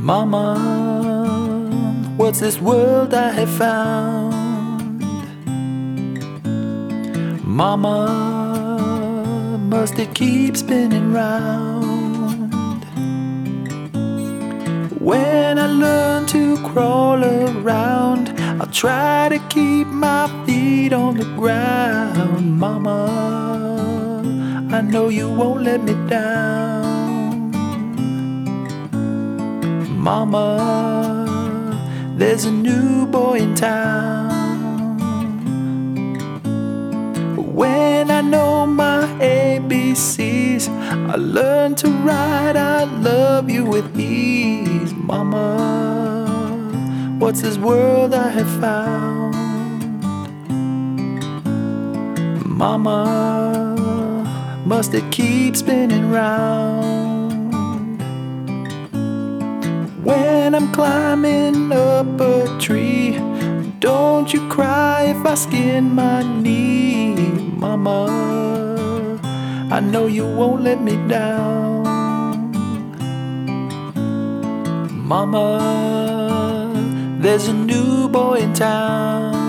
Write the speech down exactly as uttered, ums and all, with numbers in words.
Mama, what's this world I have found? Mama, must it keep spinning round? When I learn to crawl around, I'll try to keep my feet on the ground. Mama, I know you won't let me down. Mama, there's a new boy in town. When I know my A B Cs, I learn to write I love you with ease. Mama, what's this world I have found? Mama, must it keep spinning round? When I'm climbing up a tree, don't you cry if I skin my knee. Mama, I know you won't let me down. Mama, there's a new boy in town.